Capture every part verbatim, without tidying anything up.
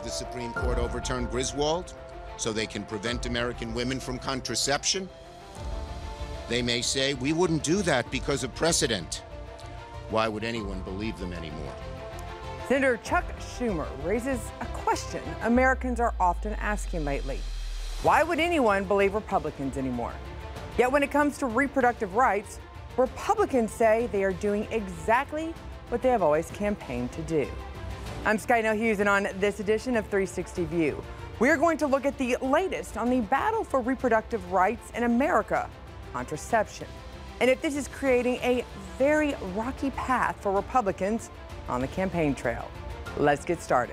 the Supreme Court overturned Griswold so they can prevent American women from contraception? They may say, we wouldn't do that because of precedent. Why would anyone believe them anymore? Senator Chuck Schumer raises a question Americans are often asking lately. Why would anyone believe Republicans anymore? Yet when it comes to reproductive rights, Republicans say they are doing exactly what they have always campaigned to do. I'm Sky Nell Hughes, and on this edition of three sixty View, we're going to look at the latest on the battle for reproductive rights in America, contraception, and if this is creating a very rocky path for Republicans on the campaign trail. Let's get started.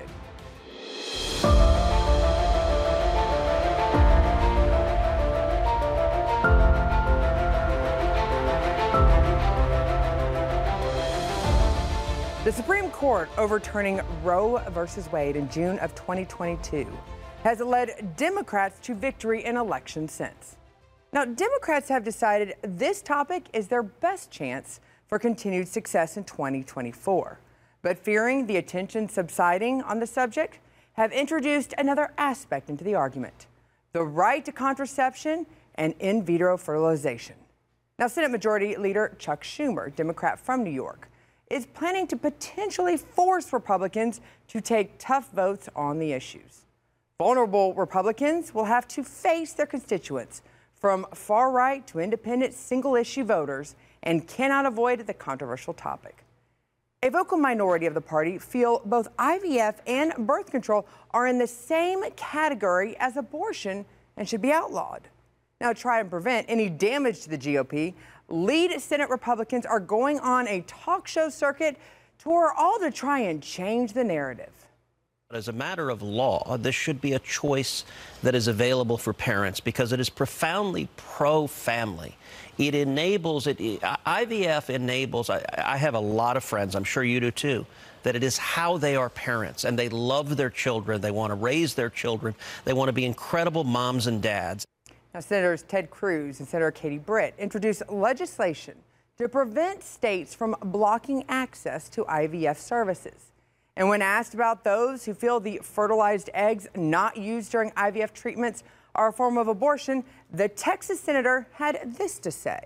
The Supreme Court overturning Roe versus Wade in June of twenty twenty-two has led Democrats to victory in elections since. Now, Democrats have decided this topic is their best chance for continued success in twenty twenty-four. But fearing the attention subsiding on the subject, have introduced another aspect into the argument: the right to contraception and in vitro fertilization. Now, Senate Majority Leader Chuck Schumer, Democrat from New York, is planning to potentially force Republicans to take tough votes on the issues. Vulnerable Republicans will have to face their constituents, from far-right to independent single-issue voters, and cannot avoid the controversial topic. A vocal minority of the party feel both I V F and birth control are in the same category as abortion and should be outlawed. Now, to try and prevent any damage to the G O P, lead Senate Republicans are going on a talk show circuit tour, all to try and change the narrative. As a matter of law, this should be a choice that is available for parents because it is profoundly pro-family. It enables, it, I V F enables, I, I have a lot of friends, I'm sure you do too, that it is how they are parents, and they love their children, they want to raise their children, they want to be incredible moms and dads. Now, Senators Ted Cruz and Senator Katie Britt introduced legislation to prevent states from blocking access to I V F services. And when asked about those who feel the fertilized eggs not used during I V F treatments are a form of abortion, the Texas senator had this to say.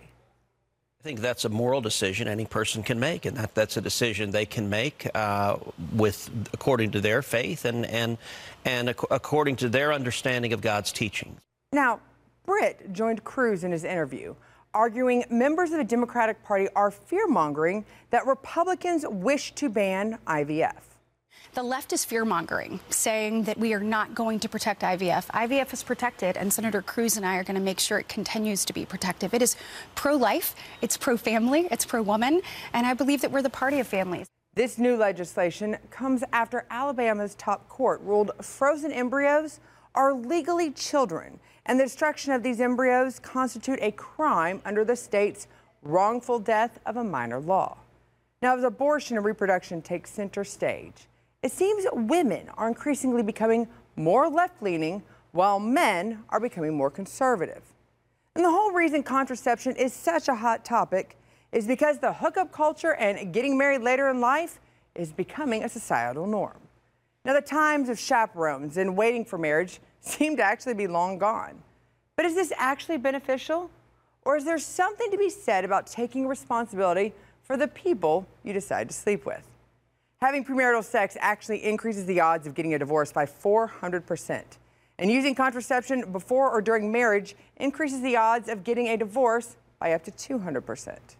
I think that's a moral decision any person can make, and that, that's a decision they can make uh, with according to their faith and, and, and ac according to their understanding of God's teachings. Now, Britt joined Cruz in his interview, arguing members of the Democratic Party are fear-mongering that Republicans wish to ban I V F. The left is fear-mongering, saying that we are not going to protect I V F. I V F is protected, and Senator Cruz and I are going to make sure it continues to be protective. It is pro-life, it's pro-family, it's pro-woman, and I believe that we're the party of families. This new legislation comes after Alabama's top court ruled frozen embryos are legally children, and the destruction of these embryos constitute a crime under the state's wrongful death of a minor law. Now, as abortion and reproduction take center stage, it seems women are increasingly becoming more left-leaning while men are becoming more conservative. And the whole reason contraception is such a hot topic is because the hookup culture and getting married later in life is becoming a societal norm. Now, the times of chaperones and waiting for marriage seem to actually be long gone. But is this actually beneficial? Or is there something to be said about taking responsibility for the people you decide to sleep with? Having premarital sex actually increases the odds of getting a divorce by four hundred percent. And using contraception before or during marriage increases the odds of getting a divorce by up to two hundred percent.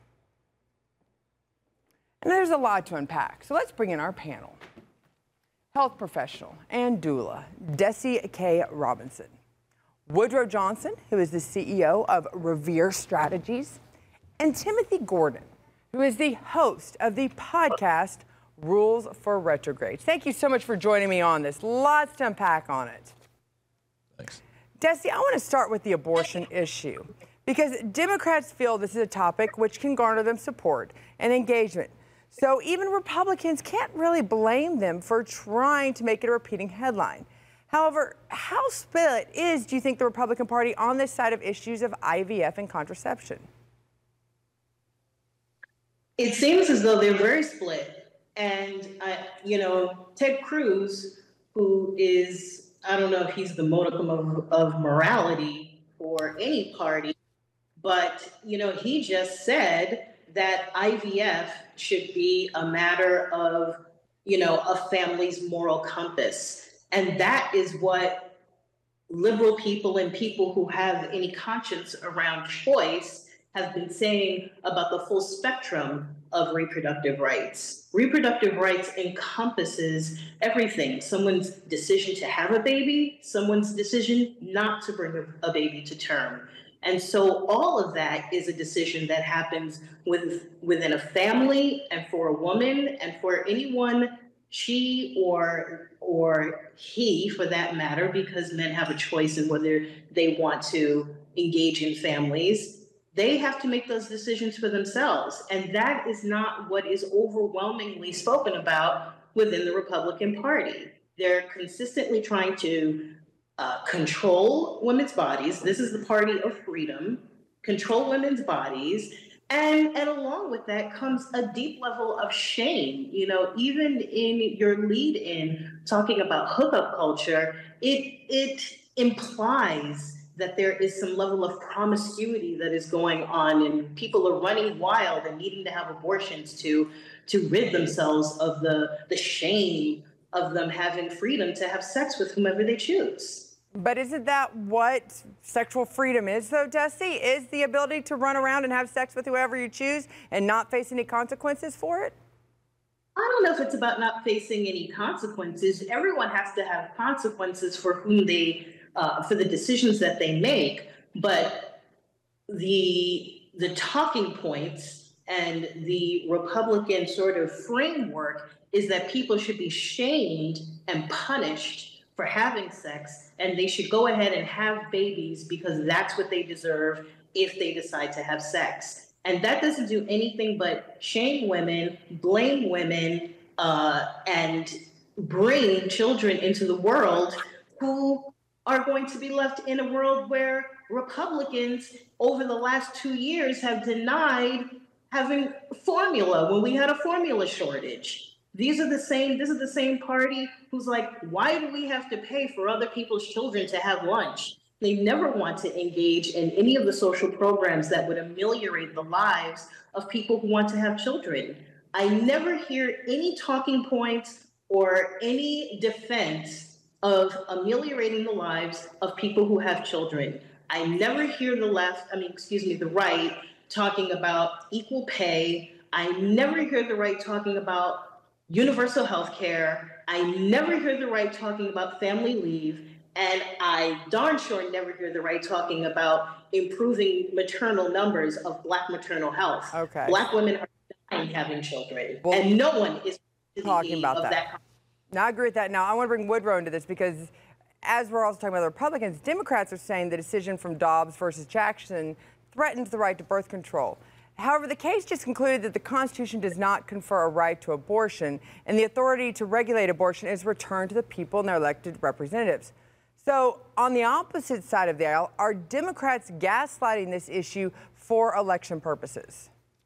And there's a lot to unpack, so let's bring in our panel. Health professional and doula, Desi K. Robinson. Woodrow Johnson, who is the C E O of Revere Strategies. And Timothy Gordon, who is the host of the podcast Rules for Retrogrades. Thank you so much for joining me on this. Lots to unpack on it. Thanks. Desi, I want to start with the abortion issue because Democrats feel this is a topic which can garner them support and engagement. So even Republicans can't really blame them for trying to make it a repeating headline. However, how split is, do you think, the Republican Party on this side of issues of I V F and contraception? It seems as though they're very split. And, uh, you know, Ted Cruz who is, I don't know if he's the modicum of, of morality for any party, but, you know, he just said that I V F should be a matter of, you know, a family's moral compass. And that is what liberal people and people who have any conscience around choice have been saying about the full spectrum of reproductive rights. Reproductive rights encompasses everything. Someone's decision to have a baby, someone's decision not to bring a, a baby to term. And so all of that is a decision that happens with, within a family and for a woman and for anyone, she or, or he for that matter, because men have a choice in whether they want to engage in families. They have to make those decisions for themselves. And that is not what is overwhelmingly spoken about within the Republican Party. They're consistently trying to uh, control women's bodies. This is the party of freedom, control women's bodies. And, and along with that comes a deep level of shame. You know, even in your lead in talking about hookup culture, it, it implies that there is some level of promiscuity that is going on and people are running wild and needing to have abortions to, to rid themselves of the, the shame of them having freedom to have sex with whomever they choose. But isn't that what sexual freedom is, though, Desi? Is the ability to run around and have sex with whoever you choose and not face any consequences for it? I don't know if it's about not facing any consequences. Everyone has to have consequences for whom they Uh, for the decisions that they make, but the the talking points and the Republican sort of framework is that people should be shamed and punished for having sex, and they should go ahead and have babies because that's what they deserve if they decide to have sex. And that doesn't do anything but shame women, blame women, uh, and bring children into the world who are going to be left in a world where Republicans over the last two years have denied having formula when we had a formula shortage. These are the same, this is the same party who's like, why do we have to pay for other people's children to have lunch? They never want to engage in any of the social programs that would ameliorate the lives of people who want to have children. I never hear any talking points or any defense of ameliorating the lives of people who have children. I never hear the left, I mean, excuse me, the right talking about equal pay. I never hear the right talking about universal health care. I never hear the right talking about family leave. And I darn sure never hear the right talking about improving maternal numbers of Black maternal health. Okay. Black women are dying having children, well, and no one is talking about of that. that. Now, I agree with that. Now, I want to bring Woodrow into this because as we're also talking about the Republicans, Democrats are saying the decision from Dobbs versus Jackson threatens the right to birth control. However, the case just concluded that the Constitution does not confer a right to abortion, and the authority to regulate abortion is returned to the people and their elected representatives. So, on the opposite side of the aisle, are Democrats gaslighting this issue for election purposes?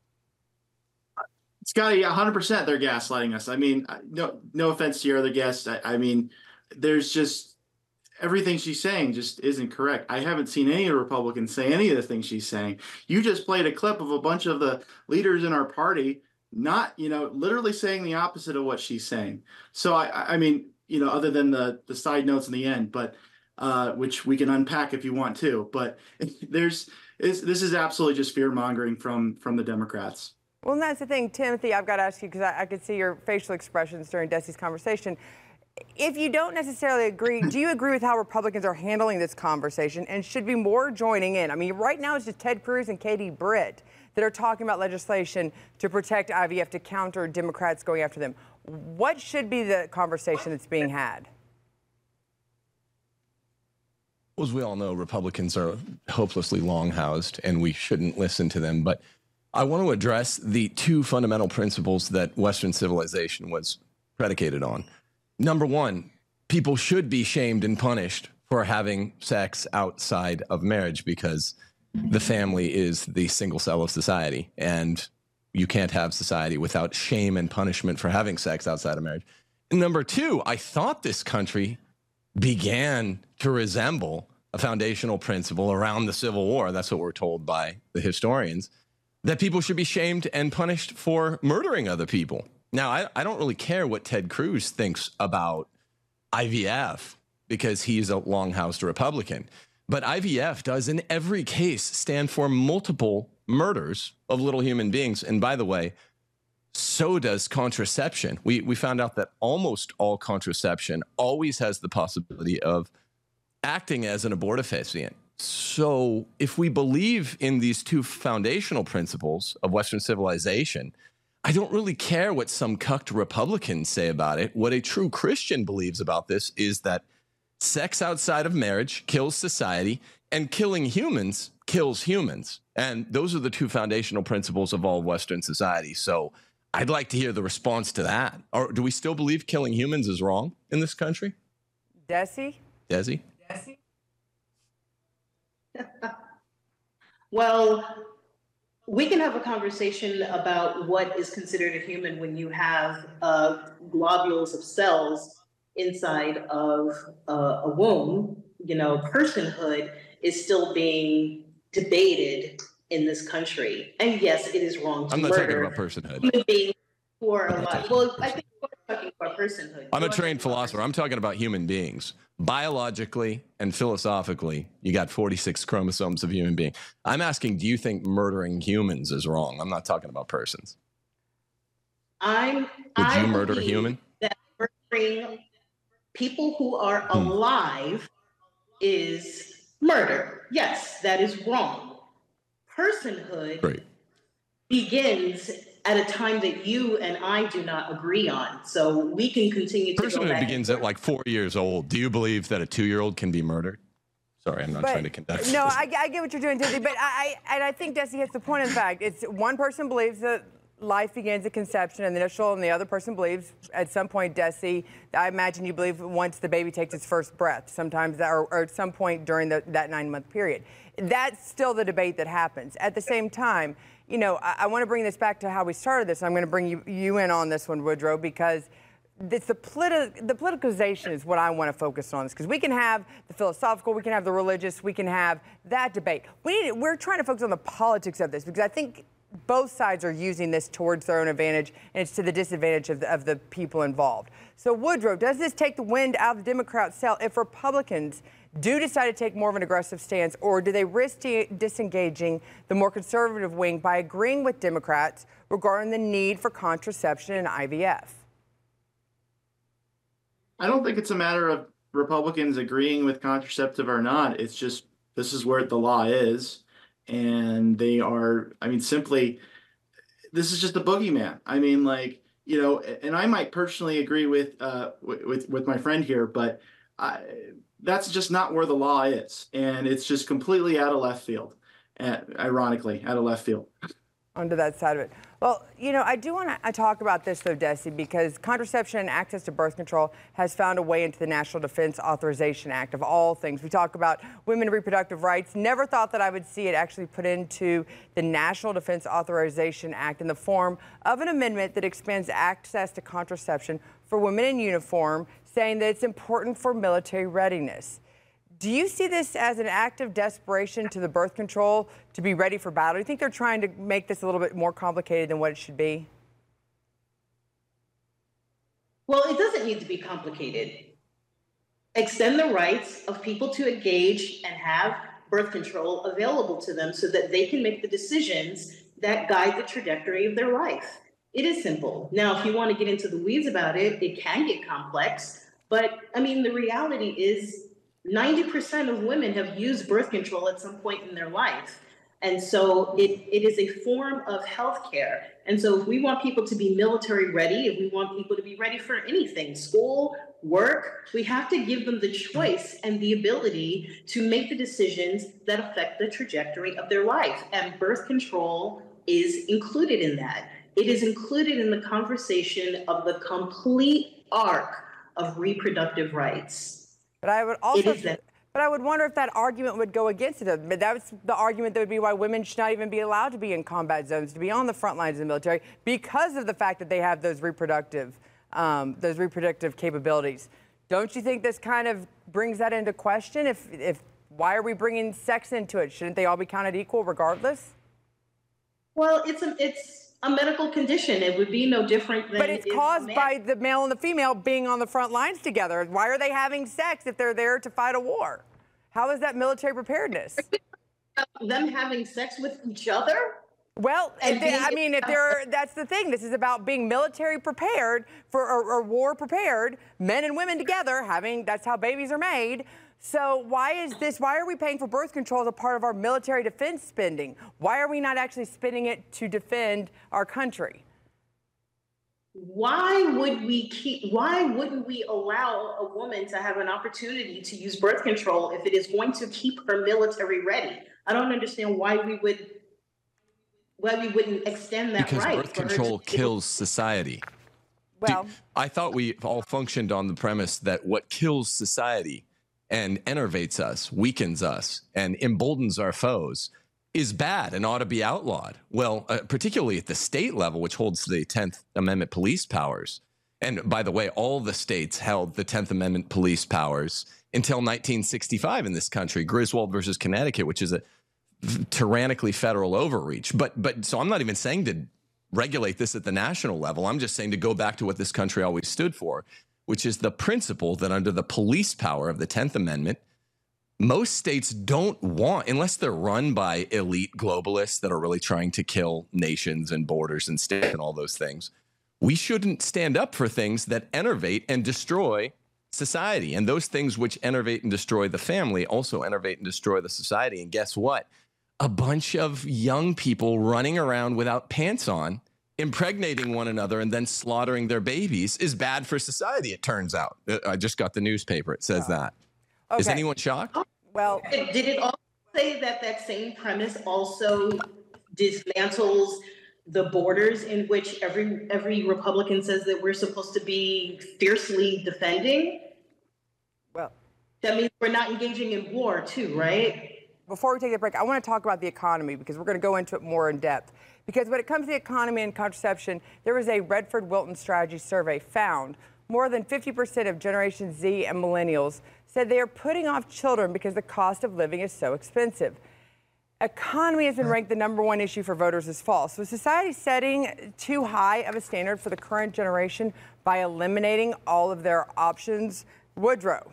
Scotty, one hundred percent they're gaslighting us. I mean, no no offense to your other guests. I, I mean, there's just everything she's saying just isn't correct. I haven't seen any Republicans say any of the things she's saying. You just played a clip of a bunch of the leaders in our party not, you know, literally saying the opposite of what she's saying. So, I, I mean, you know, other than the, the side notes in the end, but uh, which we can unpack if you want to. But there's is, this is absolutely just fear mongering from from the Democrats. Well, and that's the thing, Timothy, I've got to ask you, because I, I could see your facial expressions during Desi's conversation. If you don't necessarily agree, do you agree with how Republicans are handling this conversation and should be more joining in? I mean, right now it's just Ted Cruz and Katie Britt that are talking about legislation to protect I V F, to counter Democrats going after them. What should be the conversation that's being had? As we all know, Republicans are hopelessly long-housed, and we shouldn't listen to them. But I want to address the two fundamental principles that Western civilization was predicated on. Number one, people should be shamed and punished for having sex outside of marriage because the family is the single cell of society, and you can't have society without shame and punishment for having sex outside of marriage. Number two, I thought this country began to resemble a foundational principle around the Civil War. That's what we're told by the historians, that people should be shamed and punished for murdering other people. Now, I, I don't really care what Ted Cruz thinks about I V F because he's a long-housed Republican. But I V F does in every case stand for multiple murders of little human beings. And by the way, so does contraception. We, we found out that almost all contraception always has the possibility of acting as an abortifacient. So if we believe in these two foundational principles of Western civilization, I don't really care what some cucked Republicans say about it. What a true Christian believes about this is that sex outside of marriage kills society, and killing humans kills humans. And those are the two foundational principles of all Western society. So I'd like to hear the response to that. Or do we still believe killing humans is wrong in this country? Desi? Desi? Desi? Well, we can have a conversation about what is considered a human when you have uh, globules of cells inside of uh, a womb. You know, personhood is still being debated in this country. And yes, it is wrong to I'm not murder talking about personhood. human beings who are alive. Well, I think we're talking about personhood. I'm a Go trained ahead. philosopher. I'm talking about human beings. Biologically and philosophically, you got forty-six chromosomes of human being. I'm asking, do you think murdering humans is wrong? I'm not talking about persons. I'm, Would I you murder a believe human? That murdering people who are Hmm. alive is murder. Yes, that is wrong. Personhood Great. begins at a time that you and I do not agree on. So we can continue to go Personhood back. begins at like four years old. Do you believe that a two-year-old can be murdered? Sorry, I'm not But- trying to conduct. No, I, I get what you're doing, Desi, but I, I and I think Desi hits the point. In fact, it's one person believes that life begins at conception and the initial, and the other person believes at some point, Desi, I imagine you believe once the baby takes its first breath, sometimes, that, or, or at some point during the, that nine-month period. That's still the debate that happens. At the same time, you know, I, I want to bring this back to how we started this. I'm going to bring you, you in on this one, Woodrow, because it's the, politi- the politicalization is what I want to focus on. Because we can have the philosophical, we can have the religious, we can have that debate. We need, we're trying to focus on the politics of this, because I think both sides are using this towards their own advantage, and it's to the disadvantage of the, of the people involved. So, Woodrow, does this take the wind out of the Democrats' sail if Republicans do decide to take more of an aggressive stance, or do they risk de- disengaging the more conservative wing by agreeing with Democrats regarding the need for contraception and I V F? I don't think it's a matter of Republicans agreeing with contraceptive or not. It's just this is where the law is. And they are, I mean, simply, this is just a boogeyman. I mean, like, you know, and I might personally agree with uh, with with my friend here, but I, that's just not where the law is. And it's just completely out of left field, uh, ironically, out of left field. Onto that side of it. Well, you know, I do want to talk about this, though, Desi, because contraception and access to birth control has found a way into the National Defense Authorization Act, of all things. We talk about women reproductive rights. Never thought that I would see it actually put into the National Defense Authorization Act in the form of an amendment that expands access to contraception for women in uniform, saying that it's important for military readiness. Do you see this as an act of desperation to the birth control to be ready for battle? Do you think they're trying to make this a little bit more complicated than what it should be? Well, it doesn't need to be complicated. Extend the rights of people to engage and have birth control available to them so that they can make the decisions that guide the trajectory of their life. It is simple. Now, if you want to get into the weeds about it, it can get complex. But I mean, the reality is ninety percent of women have used birth control at some point in their life. And so it, it is a form of health care. And so if we want people to be military ready, if we want people to be ready for anything, school, work, we have to give them the choice and the ability to make the decisions that affect the trajectory of their life. And birth control is included in that. It is included in the conversation of the complete arc of reproductive rights. But I would also, It is that- but I would wonder if that argument would go against it. But that's the argument that would be why women should not even be allowed to be in combat zones, to be on the front lines of the military, because of the fact that they have those reproductive um, those reproductive capabilities. Don't you think this kind of brings that into question? If, if why are we bringing sex into it? Shouldn't they all be counted equal regardless? Well, it's a, it's a medical condition. It would be no different than. But it's caused by the male and the female being on the front lines together. Why are they having sex if they're there to fight a war? How is that military preparedness? Them having sex with each other? Well, if they, I mean, if they're, that's the thing. This is about being military prepared for, or, or war prepared, men and women together having, that's how babies are made. So why is this, why are we paying for birth control as a part of our military defense spending? Why are we not actually spending it to defend our country? Why would we keep, why wouldn't we allow a woman to have an opportunity to use birth control if it is going to keep her military ready? I don't understand why we would, why we wouldn't extend that because right. Birth control kills society. Well, Do, I thought we all functioned on the premise that what kills society and enervates us, weakens us, and emboldens our foes is bad and ought to be outlawed. Well, uh, particularly at the state level, which holds the tenth Amendment police powers. And by the way, all the states held the tenth Amendment police powers until nineteen sixty-five in this country, Griswold versus Connecticut, which is a tyrannically federal overreach. But, but so I'm not even saying to regulate this at the national level. I'm just saying to go back to what this country always stood for, which is the principle that under the police power of the tenth Amendment, most states don't want, unless they're run by elite globalists that are really trying to kill nations and borders and states and all those things, we shouldn't stand up for things that enervate and destroy society. And those things which enervate and destroy the family also enervate and destroy the society. And guess what? A bunch of young people running around without pants on, impregnating one another and then slaughtering their babies is bad for society, it turns out. I just got the newspaper. It says that. Okay. Is anyone shocked? Well, did it also say that that same premise also dismantles the borders in which every every Republican says that we're supposed to be fiercely defending? Well, that means we're not engaging in war too, right? Before we take a break, I want to talk about the economy because we're going to go into it more in depth. Because when it comes to the economy and contraception, there was a Redford Wilton Strategy survey found more than fifty percent of Generation Z and millennials said they are putting off children because the cost of living is so expensive. Economy has been ranked the number one issue for voters this fall. So is society setting too high of a standard for the current generation by eliminating all of their options? Woodrow.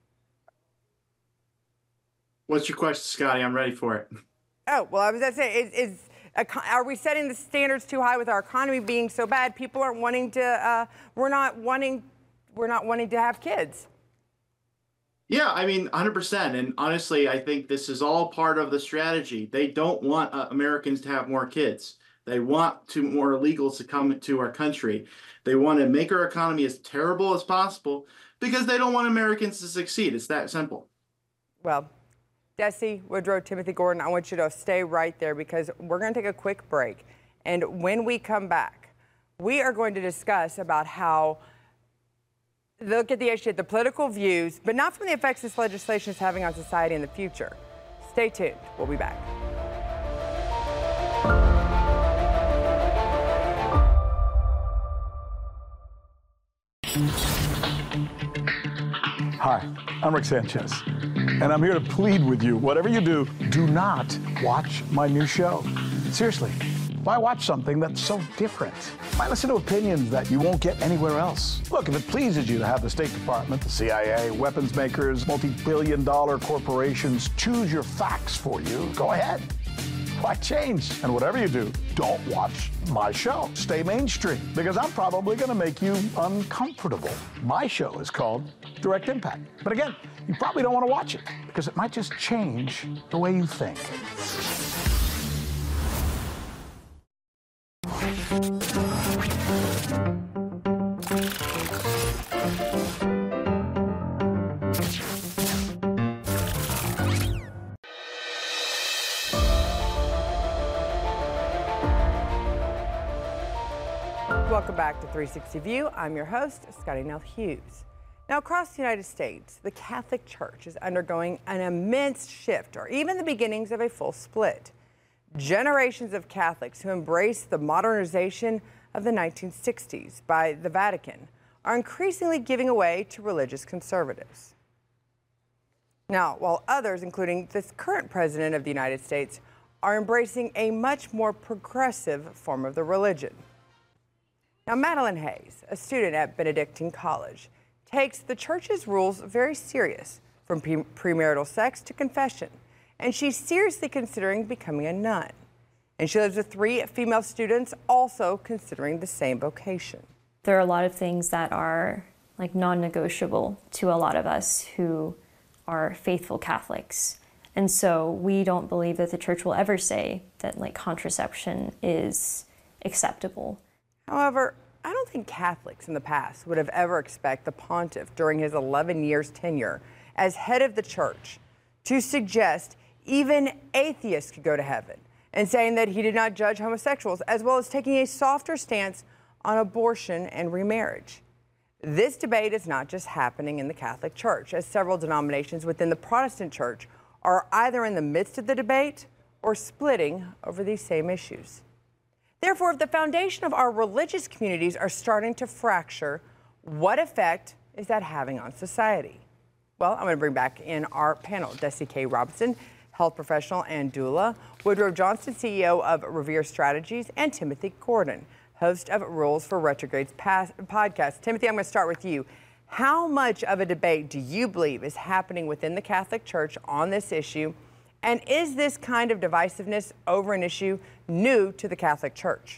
What's your question, Scotty? I'm ready for it. Oh, well, I was going to say, is, is, are we setting the standards too high with our economy being so bad? People aren't wanting to, uh, we're not wanting, we're not wanting to have kids. Yeah, I mean, one hundred percent. And honestly, I think this is all part of the strategy. They don't want uh, Americans to have more kids. They want to more illegals to come to our country. They want to make our economy as terrible as possible because they don't want Americans to succeed. It's that simple. Well, Desi, Woodrow, Timothy Gordon, I want you to stay right there because we're going to take a quick break. And when we come back, we are going to discuss about how look at the issue, the political views, but not from the effects this legislation is having on society in the future. Stay tuned. We'll be back. Hi, I'm Rick Sanchez, and I'm here to plead with you. Whatever you do, do not watch my new show. Seriously, why watch something that's so different? Why listen to opinions that you won't get anywhere else? Look, if it pleases you to have the State Department, the C I A, weapons makers, multi-billion dollar corporations choose your facts for you, go ahead. Why change? And whatever you do, don't watch my show. Stay mainstream, because I'm probably going to make you uncomfortable. My show is called Direct Impact. But again, you probably don't want to watch it, because it might just change the way you think. Welcome back to three sixty View. I'm your host, Scotty Nell Hughes. Now, across the United States, the Catholic Church is undergoing an immense shift, or even the beginnings of a full split. Generations of Catholics who embraced the modernization of the nineteen sixties by the Vatican are increasingly giving away to religious conservatives. Now, while others, including this current president of the United States, are embracing a much more progressive form of the religion. Now, Madeline Hayes, a student at Benedictine College, takes the church's rules very serious, from pre- premarital sex to confession, and she's seriously considering becoming a nun. And she lives with three female students also considering the same vocation. There are a lot of things that are like non-negotiable to a lot of us who are faithful Catholics. And so we don't believe that the church will ever say that like contraception is acceptable. However, I don't think Catholics in the past would have ever expected the pontiff during his eleven years tenure as head of the church to suggest even atheists could go to heaven, and saying that he did not judge homosexuals, as well as taking a softer stance on abortion and remarriage. This debate is not just happening in the Catholic Church, as several denominations within the Protestant Church are either in the midst of the debate or splitting over these same issues. Therefore, if the foundation of our religious communities are starting to fracture, what effect is that having on society? Well, I'm going to bring back in our panel, Desi K. Robinson, health professional and doula, Woodrow Johnston, C E O of Revere Strategies, and Timothy Gordon, host of Rules for Retrogrades podcast. Timothy, I'm going to start with you. How much of a debate do you believe is happening within the Catholic Church on this issue? And is this kind of divisiveness over an issue new to the Catholic Church?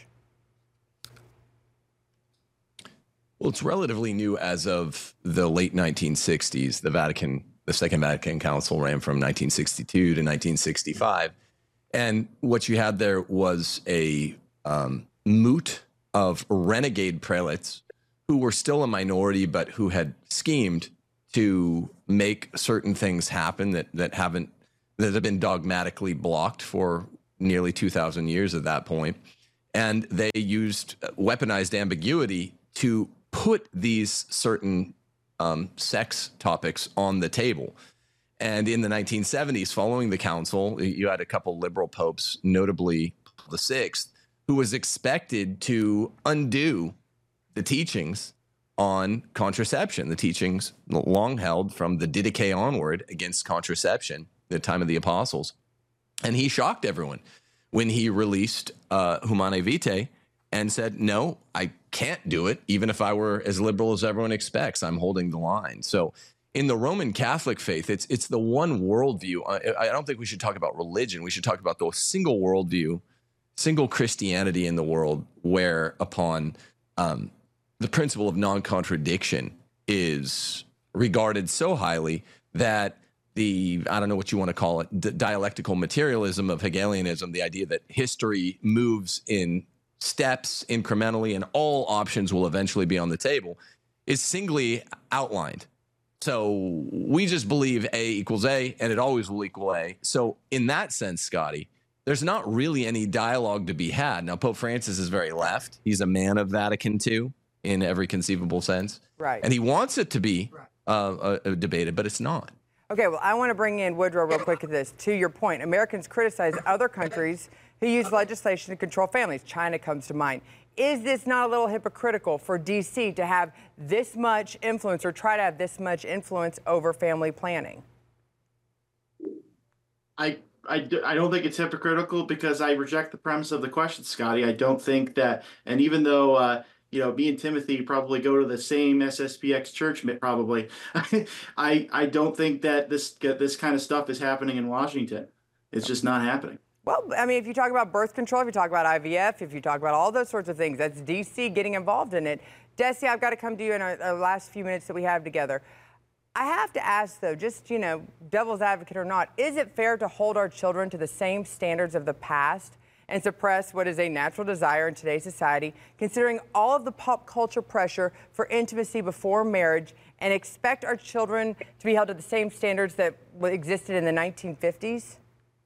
Well, it's relatively new as of the late nineteen sixties. The Vatican, the Second Vatican Council ran from nineteen sixty-two to nineteen sixty-five. And what you had there was a um, moot of renegade prelates who were still a minority, but who had schemed to make certain things happen that, that haven't, that have been dogmatically blocked for nearly two thousand years at that point. And they used weaponized ambiguity to put these certain um, sex topics on the table. And in the nineteen seventies, following the council, you had a couple liberal popes, notably the sixth, who was expected to undo the teachings on contraception, the teachings long held from the Didache onward against contraception, the time of the apostles. And he shocked everyone when he released uh, Humanae Vitae and said, no, I can't do it, even if I were as liberal as everyone expects. I'm holding the line. So in the Roman Catholic faith, it's it's the one worldview. I, I don't think we should talk about religion. We should talk about the single worldview, single Christianity in the world, where upon um, the principle of non-contradiction is regarded so highly that the, I don't know what you want to call it, the dialectical materialism of Hegelianism, the idea that history moves in steps incrementally and all options will eventually be on the table, is singly outlined. So we just believe A equals A, and it always will equal A. So in that sense, Scotty, there's not really any dialogue to be had. Now, Pope Francis is very left. He's a man of Vatican two in every conceivable sense. Right. And he wants it to be uh, uh, debated, but it's not. Okay, well, I want to bring in Woodrow real quick at this. To your point, Americans criticize other countries who use legislation to control families. China comes to mind. Is this not a little hypocritical for D C to have this much influence or try to have this much influence over family planning? I, I, I don't think it's hypocritical because I reject the premise of the question, Scotty. I don't think that, and even though, uh, you know, me and Timothy probably go to the same S S P X church, probably, I, I don't think that this, this kind of stuff is happening in Washington. It's just not happening. Well, I mean, if you talk about birth control, if you talk about I V F, if you talk about all those sorts of things, that's D C getting involved in it. Desi, I've got to come to you in our, our last few minutes that we have together. I have to ask, though, just, you know, devil's advocate or not, is it fair to hold our children to the same standards of the past and suppress what is a natural desire in today's society, considering all of the pop culture pressure for intimacy before marriage, and expect our children to be held to the same standards that existed in the nineteen fifties?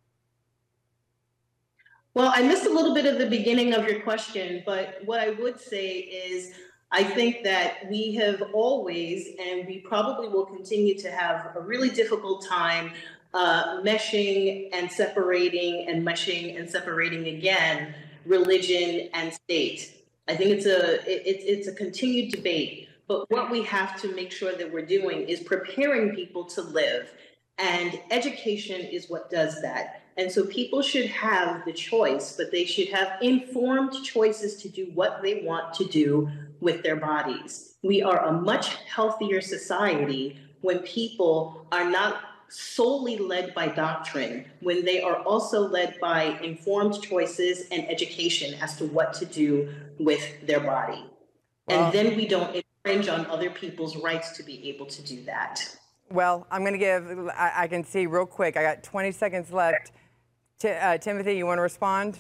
Well, I missed a little bit of the beginning of your question, but what I would say is I think that we have always, and we probably will continue to have a really difficult time uh, meshing and separating and meshing and separating again religion and state. I think it's a it, it's a continued debate. But what we have to make sure that we're doing is preparing people to live. And education is what does that. And so people should have the choice, but they should have informed choices to do what they want to do with their bodies. We are a much healthier society when people are not solely led by doctrine, when they are also led by informed choices and education as to what to do with their body. Well, and then we don't infringe on other people's rights to be able to do that. Well, I'm going to give, I, I can see real quick, I got twenty seconds left. T- uh, Timothy, you want to respond?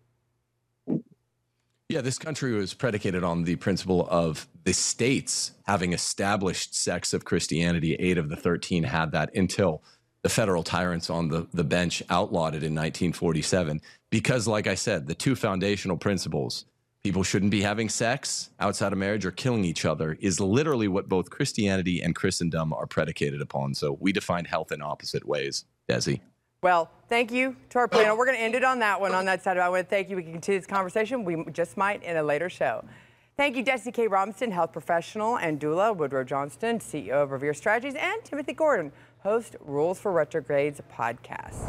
Yeah, this country was predicated on the principle of the states having established sects of Christianity. Eight of the thirteen had that until the federal tyrants on the, the bench outlawed it in nineteen forty-seven. Because, like I said, the two foundational principles, people shouldn't be having sex outside of marriage or killing each other, is literally what both Christianity and Christendom are predicated upon. So we define health in opposite ways. Desi. Well, thank you to our panel. We're going to end it on that one, on that side. I want to thank you. We can continue this conversation. We just might in a later show. Thank you, Desi K. Robinson, health professional and doula, Woodrow Johnston, C E O of Revere Strategies, and Timothy Gordon, host Rules for Retrogrades podcast.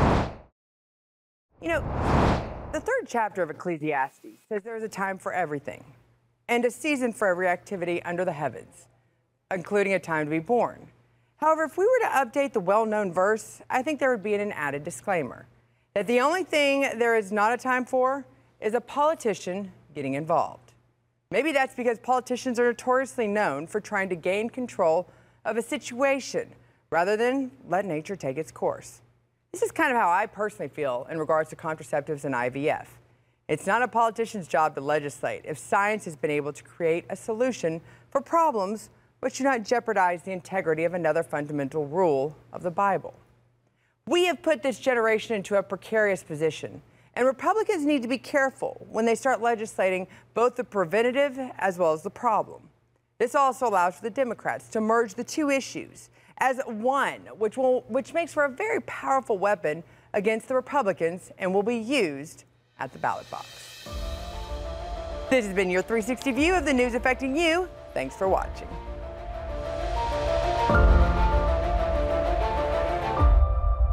You know, the third chapter of Ecclesiastes says there is a time for everything and a season for every activity under the heavens, including a time to be born. However, if we were to update the well-known verse, I think there would be an added disclaimer that the only thing there is not a time for is a politician getting involved. Maybe that's because politicians are notoriously known for trying to gain control of a situation rather than let nature take its course. This is kind of how I personally feel in regards to contraceptives and I V F. It's not a politician's job to legislate if science has been able to create a solution for problems which do not jeopardize the integrity of another fundamental rule of the Bible. We have put this generation into a precarious position, and Republicans need to be careful when they start legislating both the preventative as well as the problem. This also allows for the Democrats to merge the two issues as one, which will which makes for a very powerful weapon against the Republicans and will be used at the ballot box. This has been your three sixty view of the news affecting you. Thanks for watching.